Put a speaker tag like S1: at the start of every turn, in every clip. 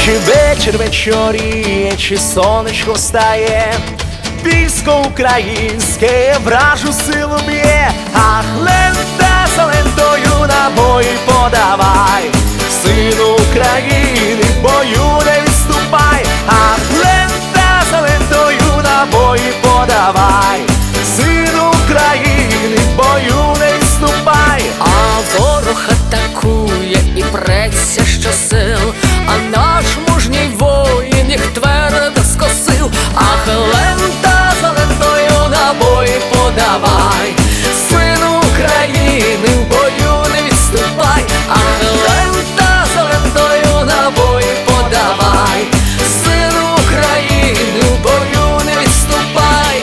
S1: Чи вечір вечоріє, чи сонечко встає, військо українське вражу силу б'є. Ах, лента за лентою набої подавай, сину України, в бою не відступай. Ах, лента за лентою набої подавай, сину України, в бою не відступай.
S2: А ворог атакує і преться щосил, а наш мужній воїн їх твердо скосив. Ах, лента за лентою набої подавай, сину України, в бою не відступай. Ах, лента за лентою набої подавай, сину України, в бою не відступай.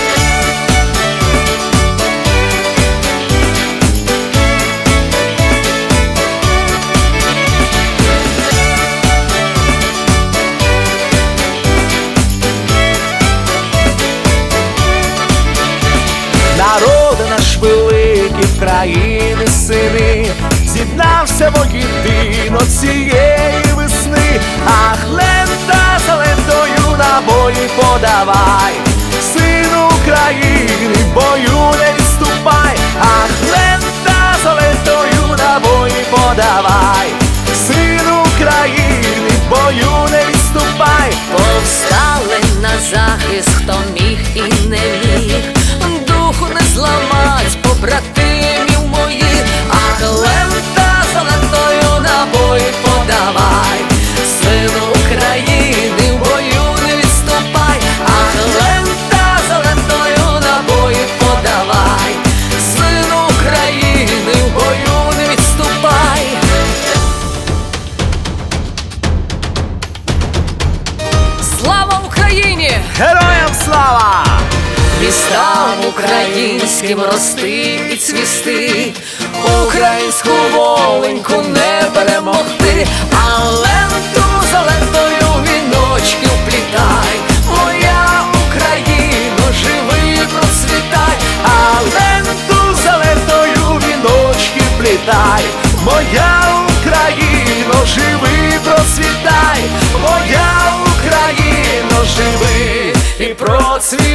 S1: Народ наш великий, в країни сини, з'єднався воєдино цієї весни. Ах, лента за лентою набої подавай, сину України, в бою не відступай. Ах, лента за лентою набої подавай, сину України, в бою не відступай.
S2: Повстали на захист, хто міг і не міг, духу не зламать побратимів моїх. Ах, лента за лентою набої подавай, сину України, в бою не відступай. Ах, лента за лентою набої подавай, сину України, в бою не відступай. Слава Україні!
S1: Героям слава!
S2: Містам українським рости і цвісти, українську воленьку не перемогти. А ленту за лентою віночки вплітай, моя Україно, живи, процвітай.
S1: А ленту за лентою віночки вплітай, моя Україно, живи, процвітай, моя Україно, живи і процвітай.